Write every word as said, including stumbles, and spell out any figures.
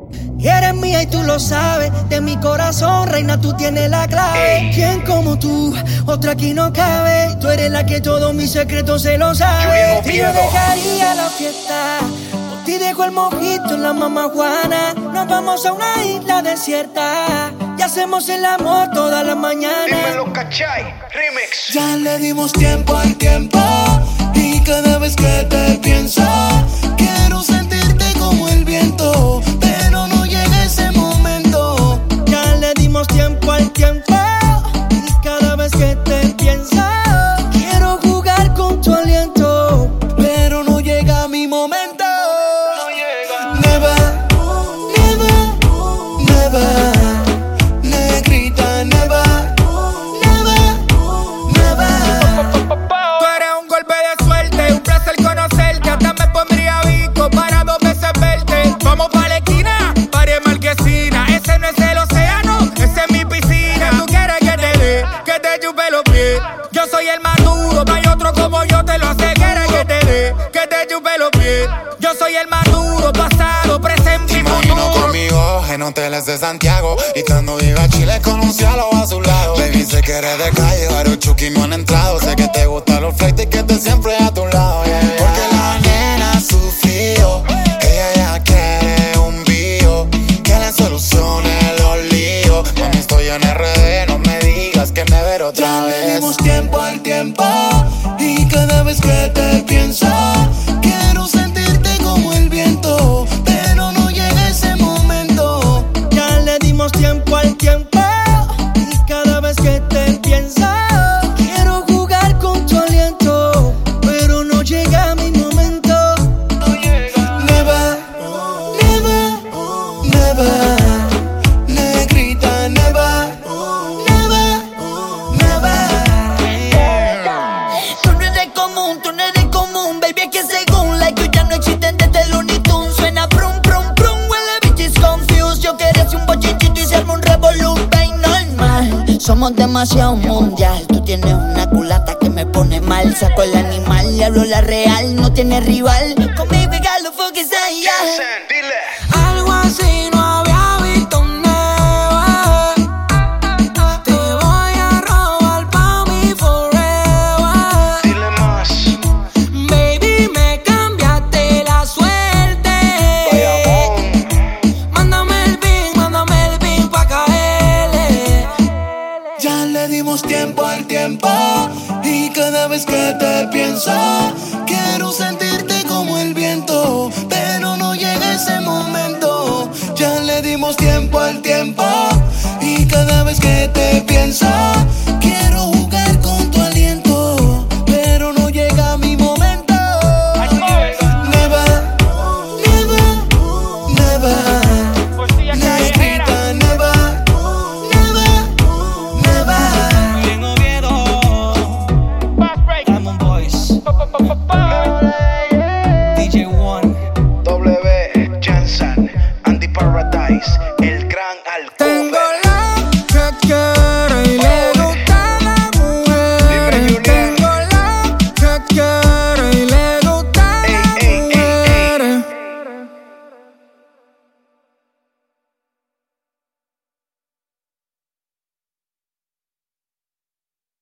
Y eres mía y tú lo sabes. De mi corazón, reina, tú tienes la clave. ¿Quién como tú? Otra aquí no cabe. Tú eres la que todos mis secretos se lo sabe. Yo dejaría la fiesta. Por ti dejo el mojito en la mamajuana. Nos vamos a una isla desierta y hacemos el amor toda la mañana. Dímelo, cachai, remix. Ya le dimos tiempo al tiempo. Y cada vez que te pienso, quiero sentirte como el viento, pero no llega ese momento. Ya le dimos tiempo al tiempo. Y cada vez que te pienso, quiero jugar con tu aliento, pero no llega mi momento. No llega. Never, never, never. Negrita, never, never, never. Tú eres un golpe de suerte, un placer conocerte. Hasta me pondría bico para dos veces verte. Vamos pa' la esquina, pared marquesina. Ese no es el océano, ese es mi piscina. Tú quieres que te dé, que te chupe los pies. Yo soy el más duro, no hay otro como yo, te lo hace. Quieres que te dé, que te chupe los pies. Yo soy el más duro, pasado, presente y futuro. Imagino conmigo en hoteles de Santiago, y cuando diga Chile con un cielo a su lado. Baby, sé que eres de calle, varios chuki no han entrado. Sé que te gustan los flights y que esté siempre a tu lado, yeah, yeah. Porque la nena sufrió, ella ya quiere un bio, que le solucione los líos. Mami, estoy en R D, no me digas que me ver otra Ya vez. le dimos tiempo al tiempo. Y cada vez que te pienso, quiero sentirte como el viento, pero no llega ese momento. Ya le dimos tiempo al tiempo. Y cada vez que te pienso, quiero jugar con tu aliento, pero no llega mi momento. No llega. Never, never, never. Negrita, never, never, never. Tú no eres común, tú no eres común, baby, es que según like you ya no existen desde el Looney Tunes. Suena prum, prum, prum, huele bitches confused. Yo quería hacer un bochinchito y se arma un revolú, bien normal. Somos demasiado mundial, tú tienes una culata que me pone mal. Saco el animal, le hablo la real, no tiene rival. Conmigo y Galo, fuck is allá. Jensen,